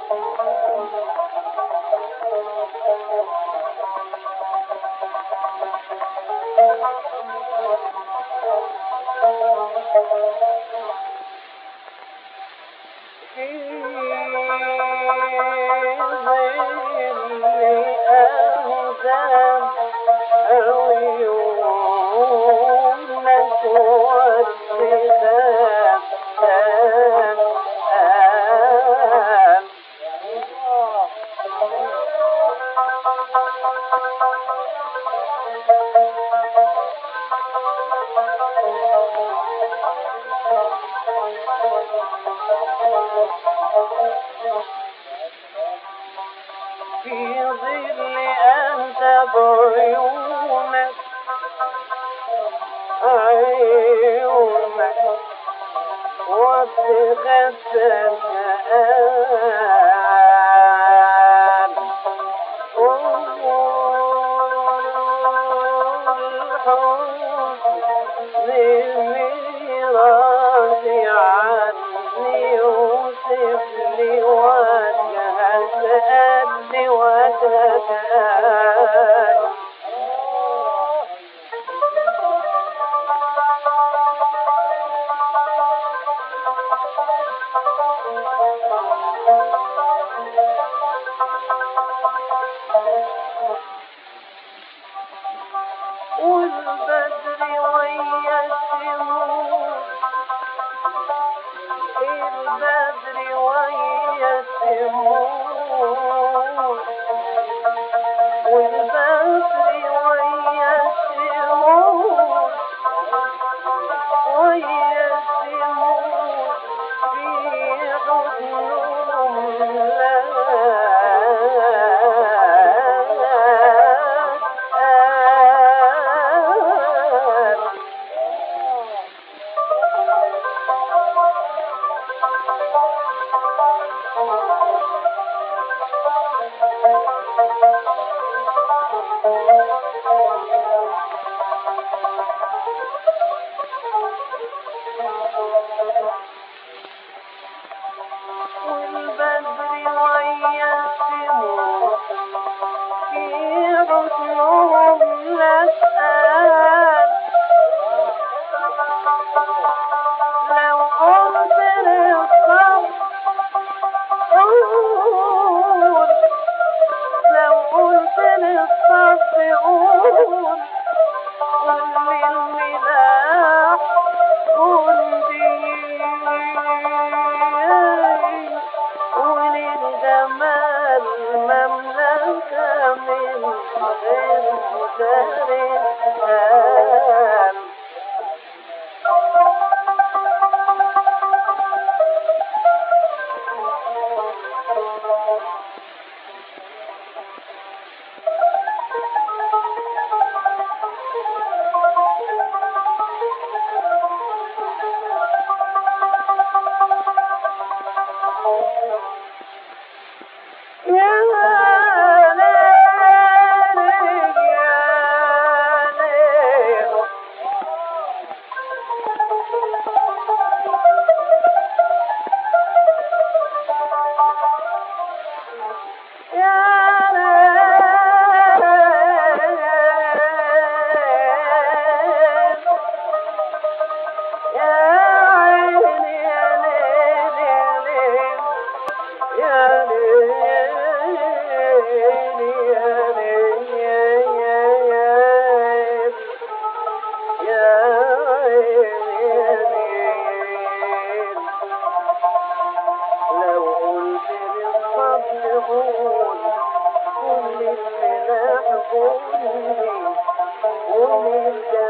في ظل أنت بعيونك وثقتك للميراث عني وصف لي وجهك أدي وجهك والبدر ويا الشموس البدر ويا الشموس والبدر ويا الشموس ويا الشموس في حضنهم والبدر ويا الشموس في حضنهم نسأل لو قلت للصبر قول لو قلت للصبر قول للملاح جندي وللجمال مملكة من غير مدرسان قول